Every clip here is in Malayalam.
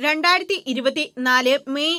2024 മെയ്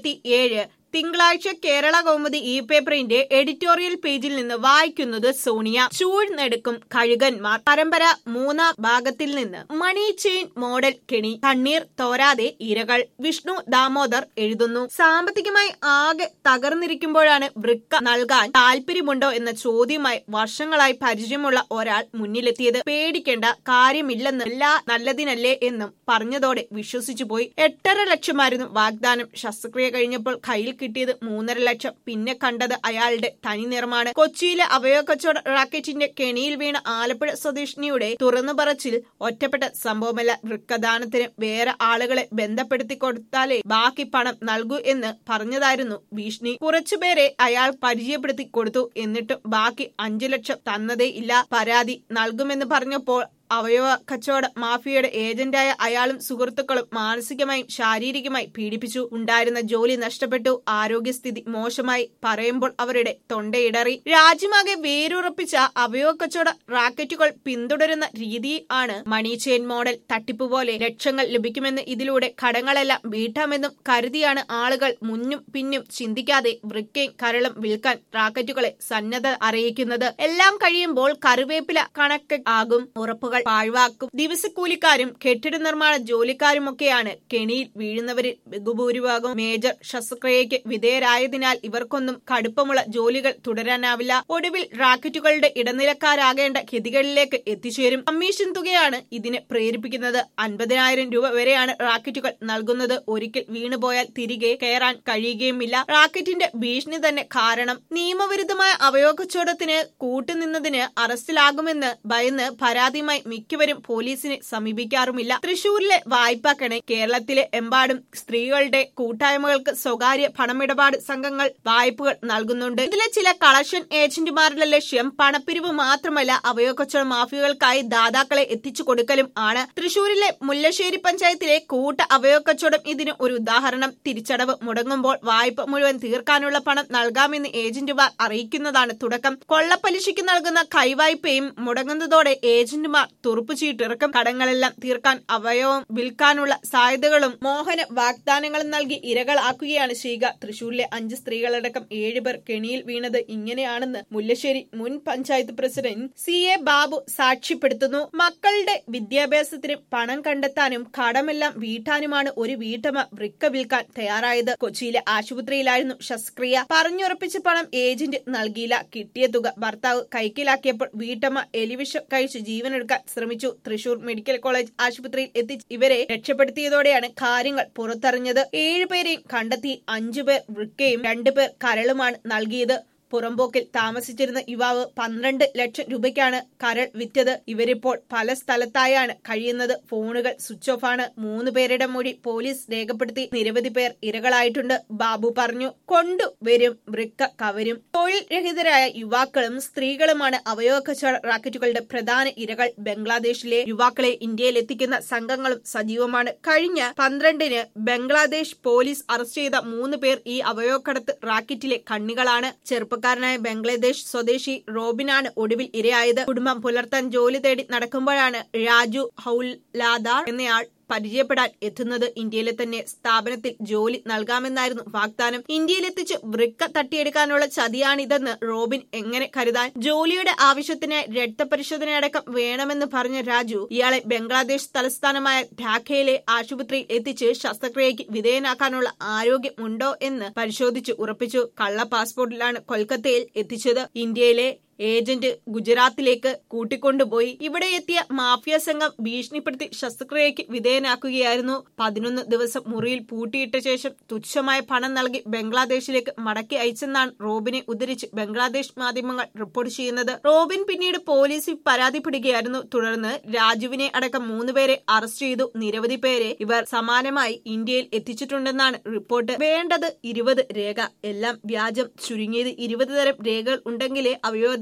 27 തിങ്കളാഴ്ച കേരള കൗമുദി പേപ്പറിന്റെ എഡിറ്റോറിയൽ പേജിൽ നിന്ന് വായിക്കുന്നത് സോണിയ. ചൂഴ്ന്നെടുക്കും കഴുകന്മാർ. പരമ്പര 3-ാം ഭാഗത്തിൽ നിന്ന്. മണി ചെയിൻ മോഡൽ കെണി. കണ്ണീർ തോരാതെ ഇരകൾ. വിഷ്ണു ദാമോദർ എഴുതുന്നു. സാമ്പത്തികമായി ആകെ തകർന്നിരിക്കുമ്പോഴാണ് വൃക്ക നൽകാൻ താല്പര്യമുണ്ടോ എന്ന ചോദ്യമായി വർഷങ്ങളായി പരിചയമുള്ള ഒരാൾ മുന്നിലെത്തിയത്. പേടിക്കേണ്ട കാര്യമില്ലെന്ന്, എല്ലാം നല്ലതിനല്ലേ എന്നും പറഞ്ഞതോടെ വിശ്വസിച്ചു പോയി. 8.5 ലക്ഷമായിരുന്നു വാഗ്ദാനം. ശസ്ത്രക്രിയ കഴിഞ്ഞപ്പോൾ കയ്യിൽ കിട്ടിയത് 3.5 ലക്ഷം. പിന്നെ കണ്ടത് അയാളുടെ തനി നിറമാണ്. കൊച്ചിയിലെ അവയവക്കച്ചവട റാക്കറ്റിന്റെ കെണിയിൽ വീണ ആലപ്പുഴ സ്വദേശിനിയുടെ തുറന്നു പറച്ചിൽ ഒറ്റപ്പെട്ട സംഭവമല്ല. വൃക്കദാനത്തിന് വേറെ ആളുകളെ ബന്ധപ്പെടുത്തി കൊടുത്താലേ ബാക്കി പണം നൽകൂ എന്ന് പറഞ്ഞതായിരുന്നു ഭീഷണി. കുറച്ചുപേരെ അയാൾ പരിചയപ്പെടുത്തി കൊടുത്തു. എന്നിട്ടും ബാക്കി 5 ലക്ഷം തന്നതേ ഇല്ല. പരാതി നൽകുമെന്ന് പറഞ്ഞപ്പോൾ അവയവ കച്ചവട മാഫിയയുടെ ഏജന്റായ അയാളും സുഹൃത്തുക്കളും മാനസികമായും ശാരീരികമായി പീഡിപ്പിച്ചു. ഉണ്ടായിരുന്ന ജോലി നഷ്ടപ്പെട്ടു. ആരോഗ്യസ്ഥിതി മോശമായി. പറയുമ്പോൾ അവരുടെ തൊണ്ടയിടറി. രാജ്യമാകെ വേരുറപ്പിച്ച അവയവ കച്ചവട റാക്കറ്റുകൾ പിന്തുടരുന്ന രീതി ആണ് മണി ചെയിൻ മോഡൽ തട്ടിപ്പ് പോലെ. ലക്ഷങ്ങൾ ലഭിക്കുമെന്ന്, ഇതിലൂടെ കടങ്ങളെല്ലാം വീട്ടാമെന്നും കരുതിയാണ് ആളുകൾ മുന്നും പിന്നും ചിന്തിക്കാതെ വൃക്കയും കരളും വിൽക്കാൻ റാക്കറ്റുകളെ സന്നദ്ധ അറിയിക്കുന്നത്. എല്ലാം കഴിയുമ്പോൾ കറിവേപ്പില കണക്ക് ആകും. ഉറപ്പുകൾ പാഴ്വാക്കും. ദിവസക്കൂലിക്കാരും കെട്ടിട നിർമ്മാണ ജോലിക്കാരുമൊക്കെയാണ് കെണിയിൽ വീഴുന്നവരിൽ ബഹുഭൂരിഭാഗം. മേജർ ശസ്ത്രക്രിയയ്ക്ക് വിധേയരായതിനാൽ ഇവർക്കൊന്നും കടുപ്പമുള്ള ജോലികൾ തുടരാനാവില്ല. ഒടുവിൽ റാക്കറ്റുകളുടെ ഇടനിലക്കാരാകേണ്ട ഗതികളിലേക്ക് എത്തിച്ചേരും. കമ്മീഷൻ തുകയാണ് ഇതിനെ പ്രേരിപ്പിക്കുന്നത്. 50,000 രൂപ വരെയാണ് റാക്കറ്റുകൾ നൽകുന്നത്. ഒരിക്കൽ വീണുപോയാൽ തിരികെ കയറാൻ കഴിയുകയുമില്ല. റാക്കറ്റിന്റെ ഭീഷണി തന്നെ കാരണം. നിയമവിരുദ്ധമായ അവയവ കച്ചവടത്തിന് കൂട്ടുനിന്നതിന് അറസ്റ്റിലാകുമെന്ന് ഭയന്ന് പരാതിയുമായി മിക്കവരും പോലീസിനെ സമീപിക്കാറുമില്ല. തൃശൂരിലെ വായ്പാ കെണി. കേരളത്തിലെ എമ്പാടും സ്ത്രീകളുടെ കൂട്ടായ്മകൾക്ക് സ്വകാര്യ പണമിടപാട് സംഘങ്ങൾ വായ്പകൾ നൽകുന്നുണ്ട്. ഇതിലെ ചില കളക്ഷൻ ഏജന്റുമാരുടെ ലക്ഷ്യം പണപ്പിരിവ് മാത്രമല്ല, അവയവ കച്ചവട മാഫിയകൾക്കായി ദാതാക്കളെ എത്തിച്ചു കൊടുക്കലും ആണ്. തൃശൂരിലെ മുല്ലശ്ശേരി പഞ്ചായത്തിലെ കൂട്ട അവയവ കച്ചവടം ഇതിന് ഒരു ഉദാഹരണം. തിരിച്ചടവ് മുടങ്ങുമ്പോൾ വായ്പ മുഴുവൻ തീർക്കാനുള്ള പണം നൽകാമെന്ന് ഏജന്റുമാർ അറിയിക്കുന്നതാണ് തുടക്കം. കൊള്ളപ്പലിശയ്ക്ക് നൽകുന്ന കൈവായ്പയും മുടങ്ങുന്നതോടെ ഏജന്റുമാർ തുറുപ്പുചീട്ടിറക്കും. കടങ്ങളെല്ലാം തീർക്കാൻ അവയവം വിൽക്കാനുള്ള സാധ്യതകളും മോഹന വാഗ്ദാനങ്ങളും നൽകി ഇരകളാക്കുകയാണ് ചെയ്യുക. തൃശൂരിലെ 5 സ്ത്രീകളടക്കം 7 പേർ കെണിയിൽ വീണത് ഇങ്ങനെയാണെന്ന് മുല്ലശ്ശേരി മുൻ പഞ്ചായത്ത് പ്രസിഡന്റ് CA ബാബു സാക്ഷ്യപ്പെടുത്തുന്നു. മക്കളുടെ വിദ്യാഭ്യാസത്തിന് പണം കണ്ടെത്താനും കടമെല്ലാം വീട്ടാനുമാണ് ഒരു വീട്ടമ്മ വൃക്ക വിൽക്കാൻ തയ്യാറായത്. കൊച്ചിയിലെ ആശുപത്രിയിലായിരുന്നു ശസ്ത്രക്രിയ. പറഞ്ഞുറപ്പിച്ച പണം ഏജന്റ് നൽകിയില്ല. കിട്ടിയ തുക ഭർത്താവ് കൈക്കലാക്കിയപ്പോൾ വീട്ടമ്മ എലിവിഷം കഴിച്ച് ജീവനെടുക്കാൻ ശ്രമിച്ചു. തൃശൂർ മെഡിക്കൽ കോളേജ് ആശുപത്രിയിൽ എത്തിച്ച് ഇവരെ രക്ഷപ്പെടുത്തിയതോടെയാണ് കാര്യങ്ങൾ പുറത്തറിഞ്ഞത്. 7 പേരെയും കണ്ടെത്തി. 5 പേർ വൃക്കയും 2 പേർ കരളുമാണ് നൽകിയത്. പുറമ്പോക്കിൽ താമസിച്ചിരുന്ന യുവാവ് 12 ലക്ഷം രൂപയ്ക്കാണ് കരൾ വിറ്റത്. ഇവരിപ്പോൾ പല സ്ഥലത്തായാണ് കഴിയുന്നത്. ഫോണുകൾ സ്വിച്ച് ഓഫ് ആണ്. 3 പേരുടെ മൊഴി പോലീസ് രേഖപ്പെടുത്തി. നിരവധി പേർ ഇരകളായിട്ടുണ്ട്. ബാബു പറഞ്ഞു. കൊണ്ടുവരും വൃക്ക കവരും. തൊഴിൽ രഹിതരായ യുവാക്കളും സ്ത്രീകളുമാണ് അവയവ കച്ചവട റാക്കറ്റുകളുടെ പ്രധാന ഇരകൾ. ബംഗ്ലാദേശിലെ യുവാക്കളെ ഇന്ത്യയിൽ എത്തിക്കുന്ന സംഘങ്ങളും സജീവമാണ്. കഴിഞ്ഞ 12-ന് ബംഗ്ലാദേശ് പോലീസ് അറസ്റ്റ് ചെയ്ത 3 പേർ ഈ അവയവക്കടത്ത് റാക്കറ്റിലെ കണ്ണികളാണ്. ചെറുപ്പക്കാരനായ ബംഗ്ലാദേശ് സ്വദേശി റോബിനാണ് ഒടുവിൽ ഇരയായത്. കുടുംബം പുലർത്താൻ ജോലി തേടി നടക്കുമ്പോഴാണ് രാജു ഹൌലാദാർ എന്നയാൾ പരിചയപ്പെടാൻ എത്തുന്നത്. ഇന്ത്യയിലെ തന്നെ സ്ഥാപനത്തിൽ ജോലി നൽകാമെന്നായിരുന്നു വാഗ്ദാനം. ഇന്ത്യയിലെത്തിച്ച് വൃക്ക തട്ടിയെടുക്കാനുള്ള ചതിയാണിതെന്ന് റോബിൻ എങ്ങനെ കരുതാൻ. ജോലിയുടെ ആവശ്യത്തിനായി രക്തപരിശോധനയടക്കം വേണമെന്ന് പറഞ്ഞ രാജു ഇയാളെ ബംഗ്ലാദേശ് തലസ്ഥാനമായ ഢാക്കയിലെ ആശുപത്രിയിൽ എത്തിച്ച് ശസ്ത്രക്രിയയ്ക്ക് വിധേയനാക്കാനുള്ള ആരോഗ്യം ഉണ്ടോ എന്ന് പരിശോധിച്ച് ഉറപ്പിച്ചു. കള്ള പാസ്പോർട്ടിലാണ് കൊൽക്കത്തയിൽ എത്തിച്ചത്. ഇന്ത്യയിലെ ഏജന്റ് ഗുജറാത്തിലേക്ക് കൂട്ടിക്കൊണ്ടുപോയി. ഇവിടെ എത്തിയ മാഫിയ സംഘം ഭീഷണിപ്പെടുത്തി ശസ്ത്രക്രിയയ്ക്ക് വിധേയനാക്കുകയായിരുന്നു. 11 ദിവസം മുറിയിൽ പൂട്ടിയിട്ട ശേഷം തുച്ഛമായ പണം നൽകി ബംഗ്ലാദേശിലേക്ക് മടക്കി അയച്ചെന്നാണ് റോബിനെ ഉദ്ധരിച്ച് ബംഗ്ലാദേശ് മാധ്യമങ്ങൾ റിപ്പോർട്ട് ചെയ്യുന്നത്. റോബിൻ പിന്നീട് പോലീസിൽ പരാതിപ്പെടുകയായിരുന്നു. തുടർന്ന് രാജുവിനെ അടക്കം 3 പേരെ അറസ്റ്റ് ചെയ്തു. നിരവധി പേരെ ഇവർ സമാനമായി ഇന്ത്യയിൽ എത്തിച്ചിട്ടുണ്ടെന്നാണ് റിപ്പോർട്ട്. വേണ്ടത് 20 രേഖ. എല്ലാം വ്യാജം. ചുരുങ്ങിയത് 20 തരം രേഖകൾ ഉണ്ടെങ്കിലേ അവയവദാനം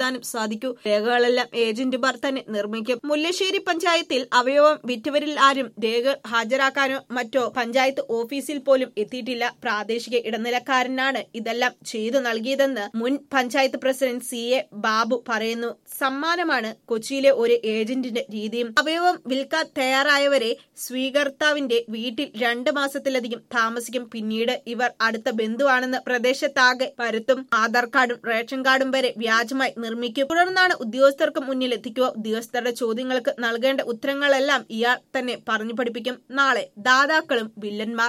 കണ്ടെത്താനും സാധിക്കൂ. രേഖകളെല്ലാം ഏജന്റുമാർ തന്നെ നിർമ്മിക്കും. മുല്ലശ്ശേരി പഞ്ചായത്തിൽ അവയവം വിറ്റവരിൽ ആരും രേഖകൾ ഹാജരാക്കാനോ മറ്റോ പഞ്ചായത്ത് ഓഫീസിൽ പോലും എത്തിയിട്ടില്ല. പ്രാദേശിക ഇടനിലക്കാരനാണ് ഇതെല്ലാം ചെയ്തു നൽകിയതെന്ന് മുൻ പഞ്ചായത്ത് പ്രസിഡന്റ് CA ബാബു പറയുന്നു. സമ്മാനമാണ് കൊച്ചിയിലെ ഒരു ഏജന്റിന്റെ രീതിയും. അവയവം വിൽക്കാൻ തയ്യാറായവരെ സ്വീകർത്താവിന്റെ വീട്ടിൽ 2 മാസത്തിലധികം താമസിക്കും. പിന്നീട് ഇവർ അടുത്ത ബന്ധുവാണെന്ന് പ്രദേശത്താകെ പരത്തും. ആധാർ കാർഡും റേഷൻ കാർഡും വരെ വ്യാജമായി നിർമ്മിക്കും. തുടർന്നാണ് ഉദ്യോഗസ്ഥർക്ക് മുന്നിൽ എത്തിക്കുക. ഉദ്യോഗസ്ഥരുടെ ചോദ്യങ്ങൾക്ക് നൽകേണ്ട ഉത്തരങ്ങളെല്ലാം ഇയാൾ തന്നെ പറഞ്ഞു പഠിപ്പിക്കും. നാളെ ദാതാക്കളും വില്ലന്മാർ.